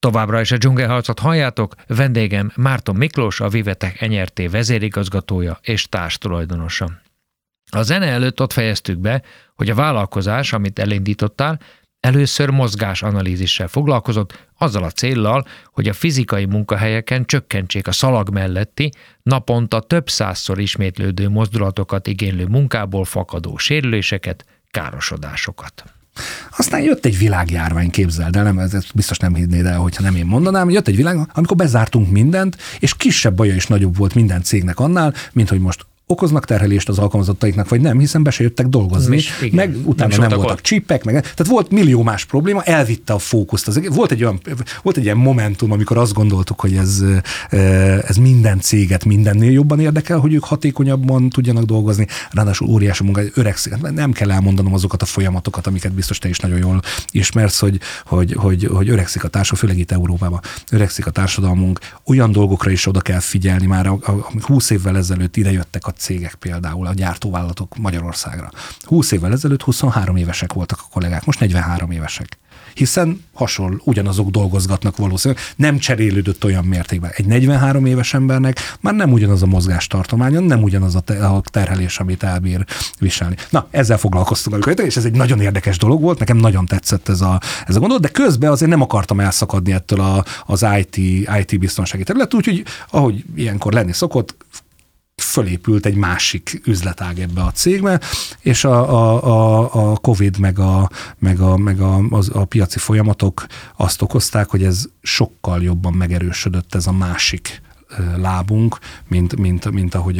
Továbbra is a dzsungelharcot halljátok, vendégem Márton Miklós, a Vivetech NRT vezérigazgatója és társtulajdonosa. A zene előtt ott fejeztük be, hogy a vállalkozás, amit elindítottál, először mozgásanalízissel foglalkozott, azzal a céllal, hogy a fizikai munkahelyeken csökkentsék a szalag melletti, naponta több százszor ismétlődő mozdulatokat igénylő munkából fakadó sérüléseket, károsodásokat. Aztán jött egy világjárvány, képzeld el, nem, ezt biztos nem hinnéd el, hogyha nem én mondanám, jött egy világ, amikor bezártunk mindent, és kisebb baja is nagyobb volt minden cégnek annál, mint hogy most okoznak terhelést az alkalmazottaiknak, vagy nem, hiszen be se jöttek dolgozni, meg utána nem voltak csípek, tehát volt millió más probléma, elvitte a fókuszt. Volt egy ilyen momentum, amikor azt gondoltuk, hogy ez minden céget mindennél jobban érdekel, hogy ők hatékonyabban tudjanak dolgozni, ráadásul óriási munka, öregszik. Nem kell elmondanom azokat a folyamatokat, amiket biztos te is nagyon jól ismersz, hogy öregszik a társadalom, főleg itt Európában, öregszik a társadalmunk, olyan dolgokra is oda kell figyelni, már 20 évvel ezelőtt idejöttek a cégek, például a gyártóvállalatok Magyarországra. 20 évvel ezelőtt 23 évesek voltak a kollégák, most 43 évesek. Hiszen ugyanazok dolgozgatnak valószínűleg, nem cserélődött olyan mértékben. Egy 43 éves embernek már nem ugyanaz a mozgástartománya, nem ugyanaz a terhelés, amit elbír viselni. Na, ezzel foglalkoztunk, és ez egy nagyon érdekes dolog volt, nekem nagyon tetszett ez a gondolat, de közben azért nem akartam elszakadni ettől az IT biztonsági terület, úgyhogy ahogy ilyenkor lenni szokott, fölépült egy másik üzletág ebbe a cégbe, és a Covid meg a piaci folyamatok azt okozták, hogy ez sokkal jobban megerősödött ez a másik lábunk, mint ahogy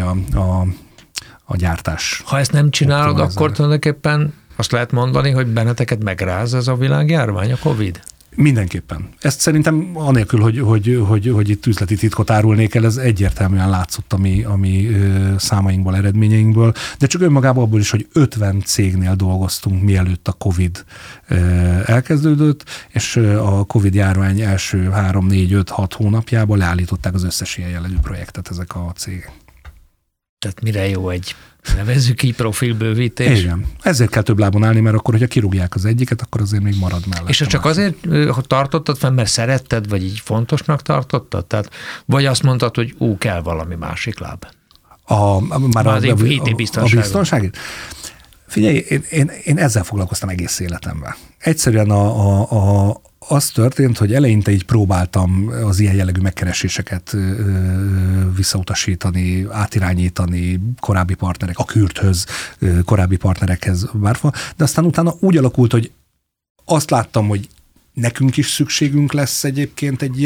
a gyártás. Ha ezt nem csinálod, akkor tulajdonképpen azt lehet mondani, hogy benneteket megráz ez a világjárvány, a Covid? Mindenképpen. Ezt szerintem anélkül, hogy itt üzleti titkot árulnék el, ez egyértelműen látszott a mi számainkból, eredményeinkből, de csak önmagában abból is, hogy 50 cégnél dolgoztunk, mielőtt a Covid elkezdődött, és a Covid járvány első 3, 4, 5, 6 hónapjában leállították az összes ilyen jellegű projektet ezek a cégek. Tehát mire jó egy, nevezzük így, profilbővítés? Igen. Ezért kell több lábon állni, mert akkor, hogyha kirúgják az egyiket, akkor azért még marad mellett. És csak azért tartottad fel, mert szeretted, vagy így fontosnak tartottad? Tehát, vagy azt mondtad, hogy kell valami másik láb? A biztonságit? Figyelj, én ezzel foglalkoztam egész életemben. Egyszerűen az történt, hogy eleinte így próbáltam az ilyen jellegű megkereséseket visszautasítani, átirányítani korábbi partnerek, a Kürthöz, korábbi partnerekhez várva, de aztán utána úgy alakult, hogy azt láttam, hogy nekünk is szükségünk lesz egyébként egy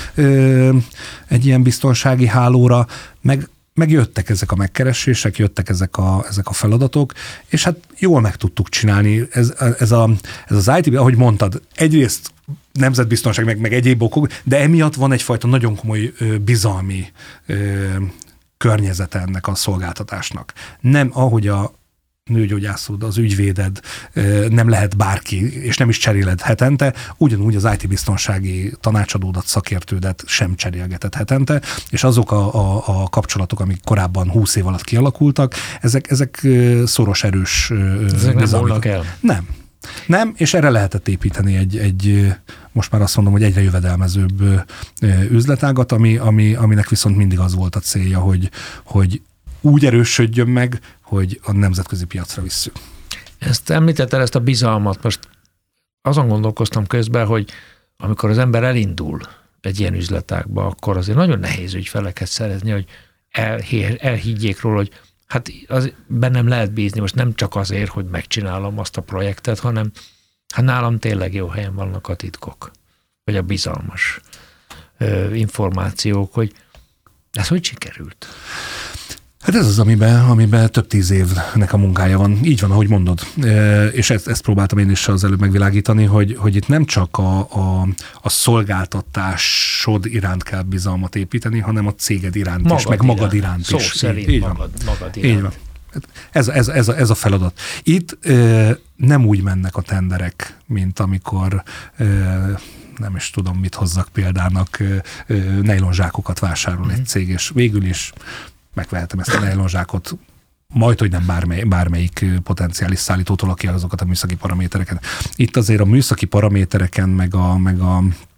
ilyen biztonsági hálóra, meg jöttek ezek a megkeresések, jöttek ezek a feladatok, és hát jól meg tudtuk csinálni. Ez az IT, ahogy mondtad, egyrészt nemzetbiztonság, meg egyéb okok, de emiatt van egyfajta nagyon komoly bizalmi környezete ennek a szolgáltatásnak. Nem ahogy a nőgyógyászod, az ügyvéded nem lehet bárki, és nem is cseréled hetente, ugyanúgy az IT-biztonsági tanácsadódat, szakértődet sem cserélgeted hetente, és azok a kapcsolatok, amik korábban 20 év alatt kialakultak, ezek szoros, erős bizalmak el. Nem, és erre lehetett építeni egy most már azt mondom, hogy egyre jövedelmezőbb üzletágat, aminek viszont mindig az volt a célja, hogy úgy erősödjön meg, hogy a nemzetközi piacra visszük. Ezt említetted, ezt a bizalmat. Most azon gondolkoztam közben, hogy amikor az ember elindul egy ilyen üzletágba, akkor azért nagyon nehéz ügyfeleket szerezni, hogy elhiggyék róla, hogy hát bennem lehet bízni, most nem csak azért, hogy megcsinálom azt a projektet, hanem hát nálam tényleg jó helyen vannak a titkok, vagy a bizalmas információk, hogy ez hogy sikerült? Hát ez az, amiben több 10 évnek a munkája van. Így van, ahogy mondod. És ezt próbáltam én is az előbb megvilágítani, hogy itt nem csak a szolgáltatásod iránt kell bizalmat építeni, hanem a céged iránt is, meg magad iránt is. Szó szerint így magad iránt. Így van. Ez a feladat. Itt nem úgy mennek a tenderek, mint amikor nem is tudom, mit hozzak példának, nejlonzsákokat vásárol egy cég, és végül is megvehetem ezt a nejlonzsákot majdhogy nem bármelyik potenciális szállítótól, aki azokat a műszaki paramétereket. Itt azért a műszaki paramétereken, meg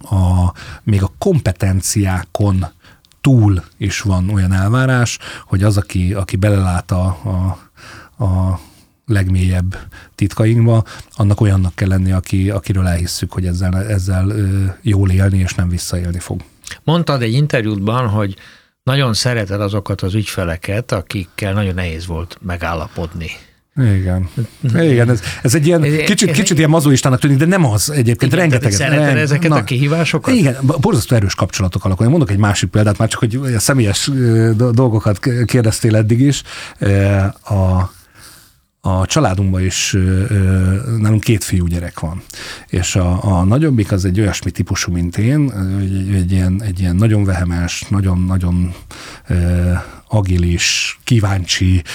még a kompetenciákon túl is van olyan elvárás, hogy az, aki belelát a legmélyebb titkainkba, annak olyannak kell lenni, akiről elhisszük, hogy ezzel jól élni és nem visszaélni fog. Mondtad egy interjútban, hogy nagyon szereted azokat az ügyfeleket, akikkel nagyon nehéz volt megállapodni. Igen, ez egy ilyen kicsit ilyen mazoistának tűnik, de nem az egyébként. Igen, rengeteget. Szereted ezeket a kihívásokat? Igen, borzasztó erős kapcsolatok alakulnak. Mondok egy másik példát, már csak hogy a személyes dolgokat kérdeztél eddig is. A családunkban is nálunk 2 fiúgyerek van, és a nagyobbik az egy olyasmi típusú, mint én, egy ilyen nagyon vehemes, nagyon agilis, kíváncsi,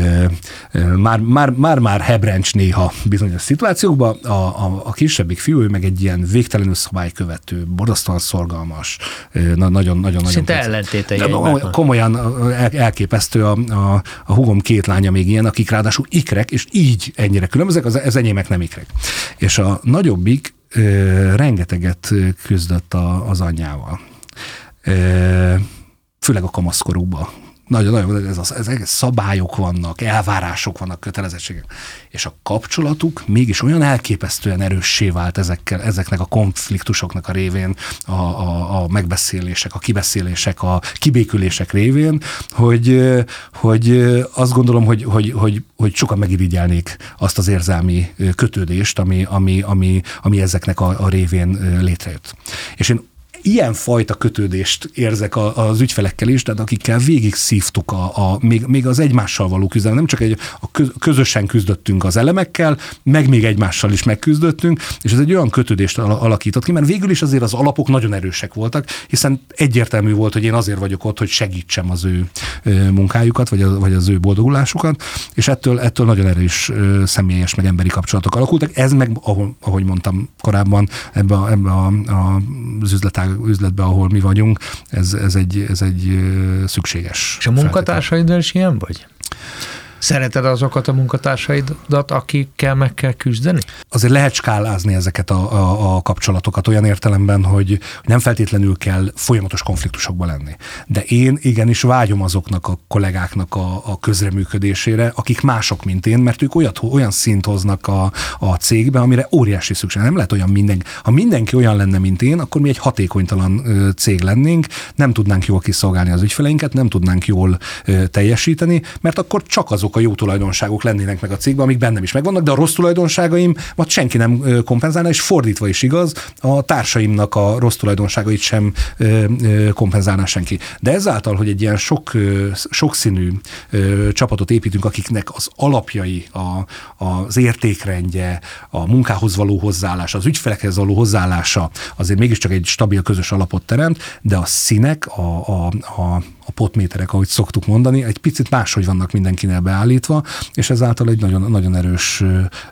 már hebrencs néha bizonyos szituációkban. A kisebbik fiú, ő meg egy ilyen végtelenül szabálykövető, borzasztóan szorgalmas, nagyon. Szinte ellentétei. Komolyan elképesztő. A húgom 2 lánya még ilyen, akik ráadásul ikrek, és így ennyire különbözőek, az enyémek nem ikrek. És a nagyobbik rengeteget küzdött az anyjával. Főleg a kamaszkorúban. Nagyon, ezek szabályok vannak, elvárások vannak, kötelezettségek. És a kapcsolatuk mégis olyan elképesztően erőssé vált ezeknek a konfliktusoknak a révén, a megbeszélések, a kibeszélések, a kibékülések révén, hogy azt gondolom, hogy sokan megirigyelnék azt az érzelmi kötődést, ami ezeknek a révén létrejött. És én ilyen fajta kötődést érzek az ügyfelekkel is, de akikkel végig szívtuk még az egymással való küzdelem. Nem csak közösen küzdöttünk az elemekkel, meg még egymással is megküzdöttünk, és ez egy olyan kötődést alakított ki, mert végül is azért az alapok nagyon erősek voltak, hiszen egyértelmű volt, hogy én azért vagyok ott, hogy segítsem az ő munkájukat, vagy az ő boldogulásukat, és ettől nagyon erős személyes, meg emberi kapcsolatok alakultak. Ez meg, ahogy mondtam korábban, ebbe az üzletben, ahol mi vagyunk, ez egy szükséges. És a munkatársaiddal is ilyen vagy? Szereted azokat a munkatársaidat, akikkel meg kell küzdeni? Azért lehet skálázni ezeket a kapcsolatokat olyan értelemben, hogy nem feltétlenül kell folyamatos konfliktusokba lenni. De én igenis vágyom azoknak a kollégáknak a közreműködésére, akik mások, mint én, mert ők olyan szint hoznak a cégbe, amire óriási szükség. Nem lehet olyan mindenki. Ha mindenki olyan lenne, mint én, akkor mi egy hatékonytalan cég lennénk, nem tudnánk jól kiszolgálni az ügyfeleinket, nem tudnánk jól teljesíteni, mert akkor csak azok a jó tulajdonságok lennének meg a cégben, amik bennem is megvannak, de a rossz tulajdonságaim senki nem kompenzálna, és fordítva is igaz, a társaimnak a rossz tulajdonságait sem kompenzálná senki. De ezáltal, hogy egy ilyen sokszínű csapatot építünk, akiknek az alapjai, az értékrendje, a munkához való hozzáállása, az ügyfelekhez való hozzáállása azért mégiscsak egy stabil közös alapot teremt, de a színek, a potméterek, ahogy szoktuk mondani, egy picit máshogy vannak mindenkinél beállítva, és ezáltal egy nagyon, nagyon erős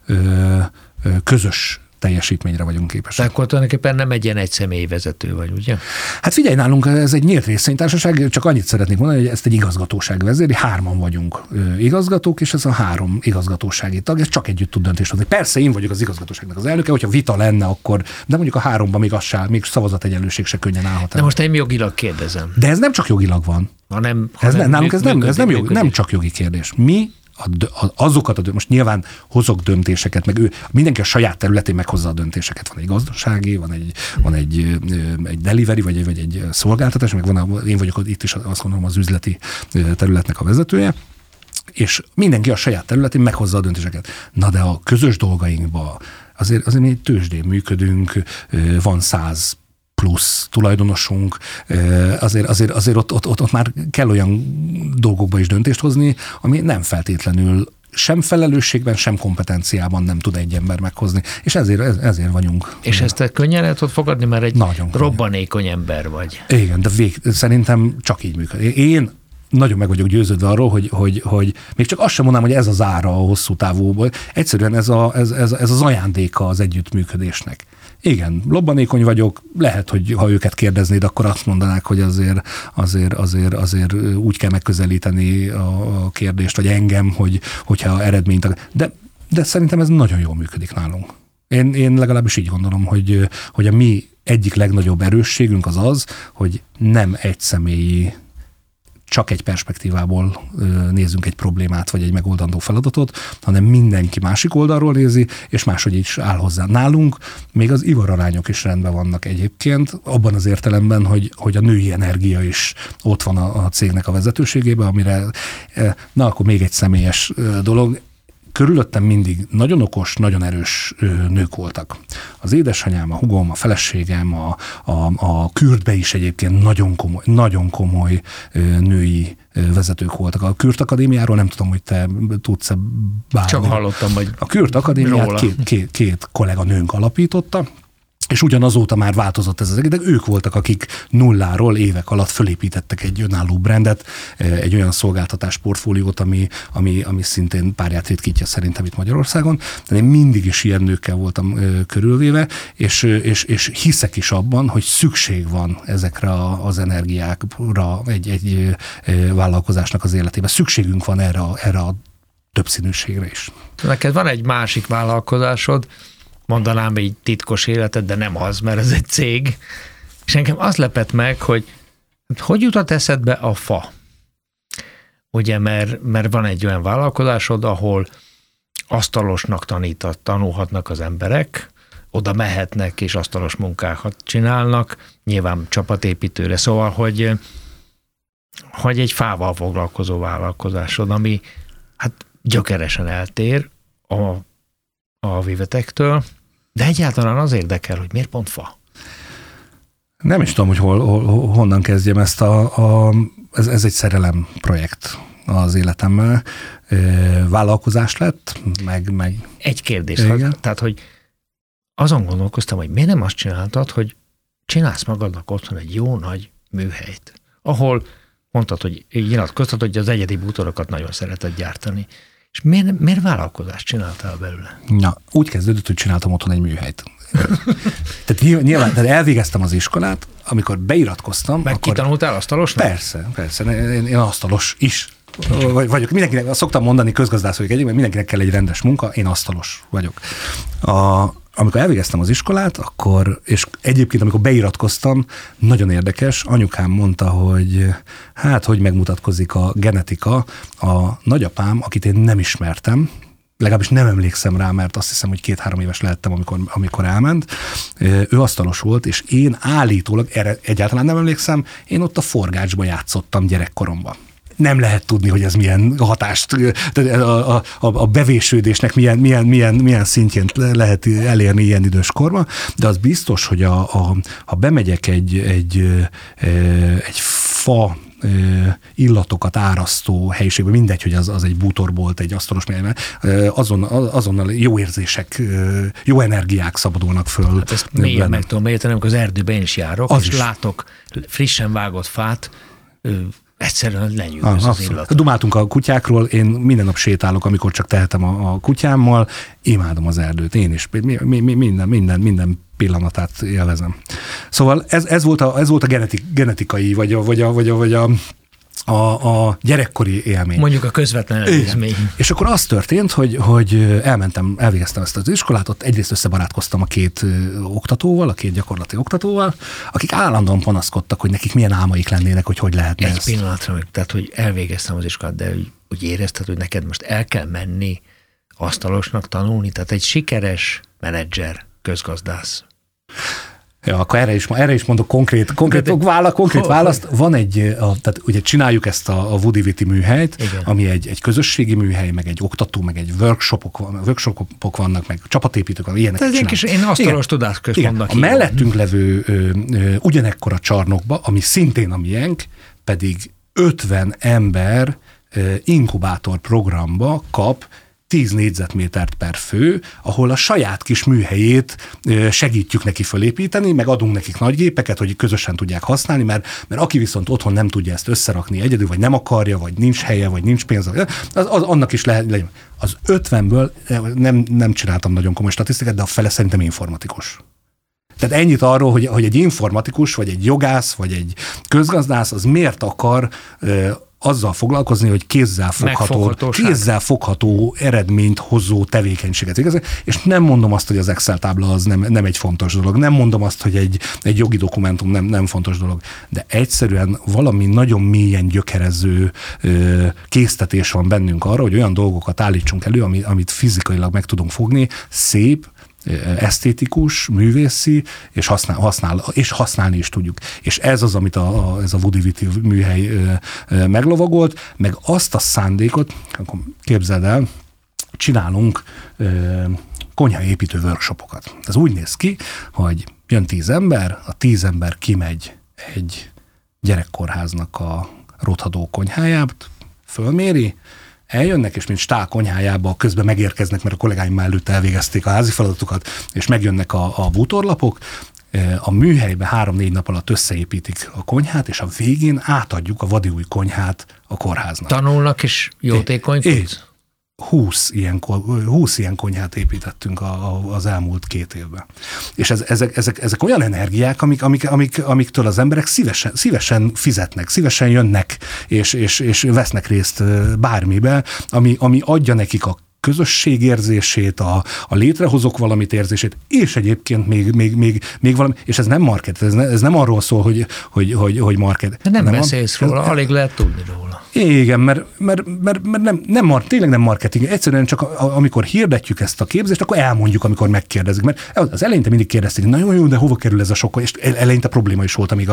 közös teljesítményre vagyunk képesek. Tehát akkor tulajdonképpen nem egy ilyen egyszemély vezető vagy, ugye? Hát figyelj, nálunk ez egy nyílt részvénytársaság, csak annyit szeretnék mondani, hogy ezt egy igazgatóság vezéri, 3 vagyunk igazgatók, és ez a 3 igazgatósági tag, ez csak együtt tud döntést hozni. Persze én vagyok az igazgatóságnak az elnöke, hogyha vita lenne, akkor, de mondjuk a 3-ban még szavazategyenlőség se könnyen állhat el. De most én jogilag kérdezem. De ez nem csak jogilag van. Nálunk ez nem csak jogi kérdés. Mi most nyilván hozok döntéseket, meg mindenki a saját területén meghozza a döntéseket. Van egy gazdasági, van egy delivery, vagy egy szolgáltatás, meg én vagyok itt is azt gondolom az üzleti területnek a vezetője, és mindenki a saját területén meghozza a döntéseket. Na de a közös dolgainkban azért mi tőzsdén működünk, van 100 plusz tulajdonosunk, azért ott már kell olyan dolgokba is döntést hozni, ami nem feltétlenül sem felelősségben, sem kompetenciában nem tud egy ember meghozni. És ezért vagyunk. És ezt te könnyen el tudod fogadni, mert egy robbanékony ember vagy. Igen, de szerintem csak így működik. Én nagyon meg vagyok győződve arról, hogy még csak azt sem mondanám, hogy ez az ára a hosszú távúból. Egyszerűen ez az ajándéka az együttműködésnek. Igen, lobbanékony vagyok, lehet, hogy ha őket kérdeznéd, akkor azt mondanák, hogy azért úgy kell megközelíteni a kérdést, vagy engem, hogyha eredményt... De szerintem ez nagyon jól működik nálunk. Én legalábbis így gondolom, hogy a mi egyik legnagyobb erősségünk az, hogy nem egyszemélyi, csak egy perspektívából nézünk egy problémát, vagy egy megoldandó feladatot, hanem mindenki másik oldalról nézi, és máshogy is áll hozzá. Nálunk még az ivararányok is rendben vannak egyébként, abban az értelemben, hogy a női energia is ott van a cégnek a vezetőségében, amire, na akkor még egy személyes dolog, körülöttem mindig nagyon okos, nagyon erős nők voltak. Az édesanyám, a hugom, a feleségem, a Kürtbe is egyébként nagyon komoly női vezetők voltak. A Kürt Akadémiáról nem tudom, hogy te tudsz-e bármi. Csak hallottam, hogy a Kürt Akadémiát két kolléganőnk alapította, és ugyanazóta már változott ez az egész, de ők voltak, akik nulláról évek alatt fölépítettek egy önálló brandet, egy olyan szolgáltatás portfóliót, ami szintén párját ritkítja szerintem itt Magyarországon. De én mindig is ilyen nőkkel voltam körülvéve, és hiszek is abban, hogy szükség van ezekre az energiákra egy vállalkozásnak az életében. Szükségünk van erre a többszínűségre is. Neked van egy másik vállalkozásod, mondanám így titkos életed, de nem az, mert ez egy cég. És engem az lepett meg, hogy jutott eszedbe a fa? Ugye, mert van egy olyan vállalkozásod, ahol asztalosnak tanulhatnak az emberek, oda mehetnek és asztalos munkákat csinálnak, nyilván csapatépítőre. Szóval, hogy egy fával foglalkozó vállalkozásod, ami hát gyökeresen eltér a Vivetektől, de egyáltalán az érdekel, hogy miért pont fa? Nem is tudom, hogy honnan kezdjem ezt ez egy szerelem projekt az életemmel. Vállalkozás lett, meg... Egy kérdés, tehát, hogy azon gondolkoztam, hogy miért nem azt csináltad, hogy csinálsz magadnak otthon egy jó nagy műhelyt, ahol mondtad, hogy nyilatkoztad, hogy az egyedi bútorokat nagyon szereted gyártani. És miért vállalkozást csináltál belőle? Na, úgy kezdődött, hogy csináltam otthon egy műhelyt. Tehát nyilván elvégeztem az iskolát, amikor beiratkoztam. Meg kitanultál asztalosnak? Persze. Én asztalos is vagyok. Mindenkinek, szoktam mondani, közgazdász vagyok egyébként, mindenkinek kell egy rendes munka, én asztalos vagyok. Amikor elvégeztem az iskolát, és egyébként amikor beiratkoztam, nagyon érdekes, anyukám mondta, hogy megmutatkozik a genetika. A nagyapám, akit én nem ismertem, legalábbis nem emlékszem rá, mert azt hiszem, hogy 2-3 éves lehettem, amikor elment. Ő asztalos volt, és én állítólag, erre egyáltalán nem emlékszem, én ott a forgácsba játszottam gyerekkoromban. Nem lehet tudni, hogy ez milyen hatást, a bevésődésnek milyen szintjén lehet elérni ilyen idős korban, de az biztos, hogy ha bemegyek egy fa illatokat árasztó helyiségben, mindegy, hogy az egy bútorbolt, egy asztalos melyben, azonnal jó érzések, jó energiák szabadulnak föl. Hát ezt mélyen meg tudom érteni, amikor az erdőben én is járok, és látok frissen vágott fát, egyszerűen lenyűgöz az illat. Dumáltunk a kutyákról, én minden nap sétálok, amikor csak tehetem a kutyámmal, imádom az erdőt, én is, minden pillanatát élvezem. Szóval ez volt a genetikai, vagy a gyerekkori élmény. Mondjuk a közvetlen előzmény. És akkor az történt, hogy elvégeztem ezt az iskolát, ott egyrészt összebarátkoztam a két gyakorlati oktatóval, akik állandóan panaszkodtak, hogy nekik milyen álmaik lennének, hogy lehetne Egy pillanatra, tehát hogy elvégeztem az iskolát, de úgy érezted, hogy neked most el kell menni asztalosnak tanulni, tehát egy sikeres menedzser, közgazdász. Ja, akkor erre is mondok konkrét választ. Van tehát ugye csináljuk ezt a Woody-Viti műhelyt, igen, ami egy közösségi műhely, meg egy oktató, meg egy workshopok vannak, meg csapatépítők, ilyenek. Ez egy kis én asztalos tudásközpontnak. A mellettünk levő ugyanekkora csarnokba, ami szintén a miénk, pedig 50 ember inkubátor programba kap 10 négyzetmétert per fő, ahol a saját kis műhelyét segítjük neki fölépíteni, meg adunk nekik nagy gépeket, hogy közösen tudják használni, mert aki viszont otthon nem tudja ezt összerakni egyedül, vagy nem akarja, vagy nincs helye, vagy nincs pénze, annak is lehet. Az 50-ből nem csináltam nagyon komoly statisztikát, de a fele szerintem informatikus. Tehát ennyit arról, hogy egy informatikus, vagy egy jogász, vagy egy közgazdász, az miért akar azzal foglalkozni, hogy kézzel fogható eredményt hozó tevékenységet végezni, és nem mondom azt, hogy az Excel tábla az nem egy fontos dolog, nem mondom azt, hogy egy jogi dokumentum nem fontos dolog, de egyszerűen valami nagyon mélyen gyökerező késztetés van bennünk arra, hogy olyan dolgokat állítsunk elő, amit fizikailag meg tudunk fogni, szép, esztétikus, művészi, és használni is tudjuk. És ez az, amit ez a Woody műhely meglovagolt, meg azt a szándékot, akkor képzeld el, csinálunk konyhaépítő workshopokat. Ez úgy néz ki, hogy jön 10 ember, a 10 ember kimegy egy gyerekkórháznak a rothadó konyhájába, fölméri, eljönnek, és mint Stál konyhájába közben megérkeznek, mert a kollégáim már előtte elvégezték a házi feladatukat, és megjönnek a bútorlapok, a műhelybe 3-4 nap alatt összeépítik a konyhát, és a végén átadjuk a vadi új konyhát a kórháznak. Tanulnak is jótékonykodsz? 20 ilyen konyhát építettünk az elmúlt 2 évben. És ezek olyan energiák, amiktől az emberek szívesen fizetnek, szívesen jönnek, és vesznek részt bármibe, ami adja nekik a közösségérzését, a létrehozok valamit érzését, és egyébként még valami, és ez nem market, ez nem arról szól, hogy market. De nem beszélsz róla, alig lehet tudni róla. Igen, mert tényleg nem marketing. Egyszerűen csak amikor hirdetjük ezt a képzést, akkor elmondjuk, amikor megkérdezik. Mert az eleinte mindig kérdezték, nagyon jó, de hova kerül ez a sok? És eleinte probléma is volt, amíg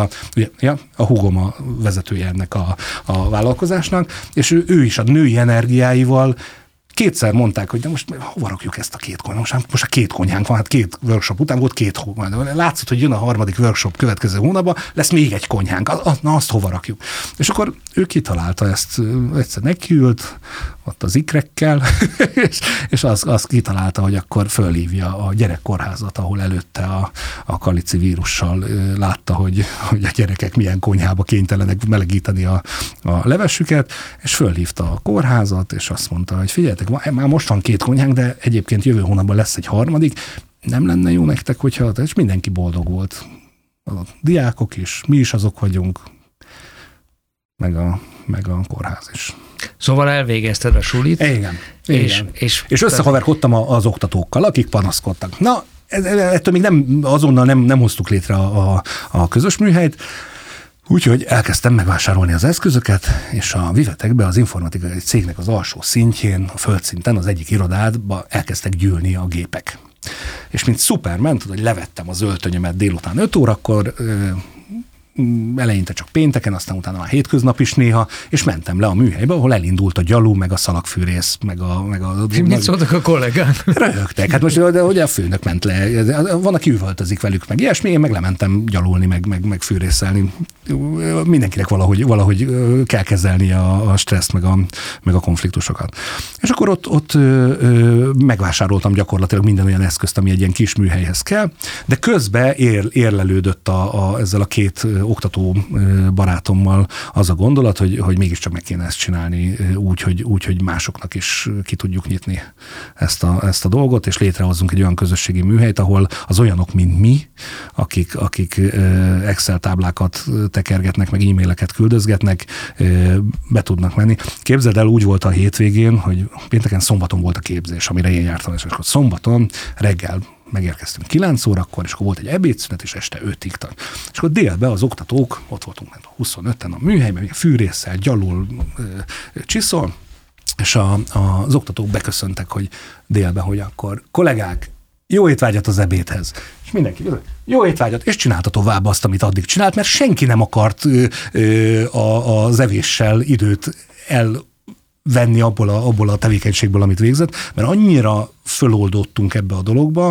a húgom a vezetője ennek a vállalkozásnak, és ő is a női energiáival 2-szer mondták, hogy de most hova rakjuk ezt a 2 konyhát? Most a 2 konyhánk van, hát 2 workshop után volt 2 hónap. Látszott, hogy jön a 3. workshop következő hónapban, lesz még egy konyhánk, na azt hova rakjuk? És akkor ő kitalálta ezt, egyszer nekiült, ott az ikrekkel, és azt kitalálta, hogy akkor fölhívja a gyerekkórházat, ahol előtte a kalici vírussal látta, hogy a gyerekek milyen konyhába kénytelenek melegíteni a levesüket, és fölhívta a kórházat, és azt mondta, hogy figyeljetek, már most van 2 konyhánk, de egyébként jövő hónapban lesz egy 3. Nem lenne jó nektek, hogyha, és mindenki boldog volt. A diákok is, mi is azok vagyunk, meg a kórház is. Szóval elvégezted a sulit. Igen. És összehaverkodtam az oktatókkal, akik panaszkodtak. Na, ettől még azonnal nem hoztuk létre a közös műhelyt, úgyhogy elkezdtem megvásárolni az eszközöket, és a Vivetekbe az informatikai cégnek az alsó szintjén, a földszinten, az egyik irodádba elkezdtek gyűlni a gépek. És mint Superman, tudod, hogy levettem az öltönyömet délután 5 órakor, eleinte csak pénteken, aztán utána már hétköznap is néha, és mentem le a műhelybe, ahol elindult a gyalú, meg a szalagfűrész, meg a mit szóltak a kollégák? Röhögtek. Hát most ugye a főnök ment le, van, aki üvöltözik velük, meg ilyesmi, én meg lementem gyalulni, meg fűrészelni. Mindenkinek valahogy kell kezelni a stresszt, meg a konfliktusokat. És akkor ott megvásároltam gyakorlatilag minden olyan eszközt, ami egy ilyen kis műhelyhez kell, de közben érlelődött ezzel a 2 oktató barátommal az a gondolat, hogy mégiscsak meg kéne ezt csinálni úgy, hogy másoknak is ki tudjuk nyitni ezt a dolgot, és létrehozzunk egy olyan közösségi műhelyt, ahol az olyanok, mint mi, akik Excel táblákat tekergetnek, meg e-maileket küldözgetnek, be tudnak menni. Képzeld el, úgy volt a hétvégén, hogy pénteken, szombaton volt a képzés, amire én jártam, és akkor szombaton reggel megérkeztünk 9 órakor, és akkor volt egy ebédszünet, és este 5-ig tart. És akkor délben az oktatók, ott voltunk 25-en a műhelyben, fűrésszel, gyalul, csiszol, és az oktatók beköszöntek, hogy délben, hogy akkor kollégák, jó étvágyat az ebédhez. És mindenki jó étvágyat, és csinálta tovább azt, amit addig csinált, mert senki nem akart az evéssel időt venni abból a tevékenységből, amit végzett, mert annyira föloldottunk ebbe a dologba,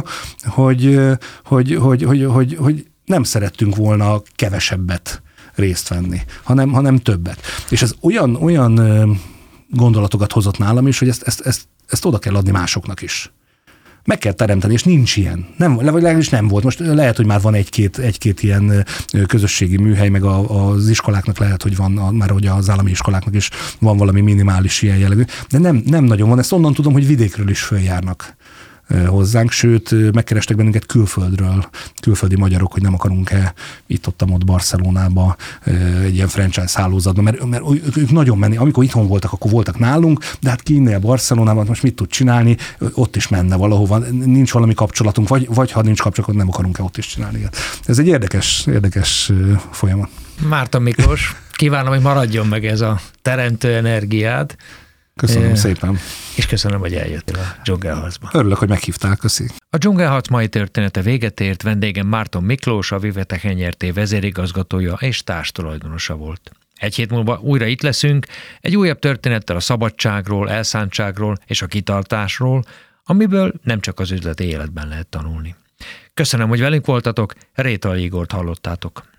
hogy nem szerettünk volna kevesebbet részt venni, hanem többet. És ez olyan gondolatokat hozott nálam is, hogy ezt oda kell adni másoknak is. Meg kell teremteni, és nincs ilyen. Legalábbis nem volt. Most lehet, hogy már van egy-két ilyen közösségi műhely, meg az iskoláknak lehet, hogy van, már hogy az állami iskoláknak is van valami minimális ilyen jellegű, de nem nagyon van. Ezt onnan tudom, hogy vidékről is följárnak hozzánk, sőt, megkerestek bennünket külföldről, külföldi magyarok, hogy nem akarunk-e itt-ott Barcelonába egy ilyen franchise hálózatban, mert ők nagyon menni, amikor itthon voltak, akkor voltak nálunk, de hát ki innél Barcelonában, most mit tud csinálni, ott is menne valahova, nincs valami kapcsolatunk, vagy ha nincs kapcsolatunk, nem akarunk-e ott is csinálni. Ez egy érdekes folyamat. Márton Miklós, kívánom, hogy maradjon meg ez a teremtő energiád. Köszönöm szépen. És köszönöm, hogy eljöttél a Dzsungelharcba. Örülök, hogy meghívtál, köszi. A Dzsungelharc mai története véget ért, vendégem Márton Miklós, a Vivetech Nyrt. Vezérigazgatója és társtulajdonosa volt. Egy hét múlva újra itt leszünk, egy újabb történettel a szabadságról, elszántságról és a kitartásról, amiből nem csak az üzleti életben lehet tanulni. Köszönöm, hogy velünk voltatok, Rétay Igort hallottátok.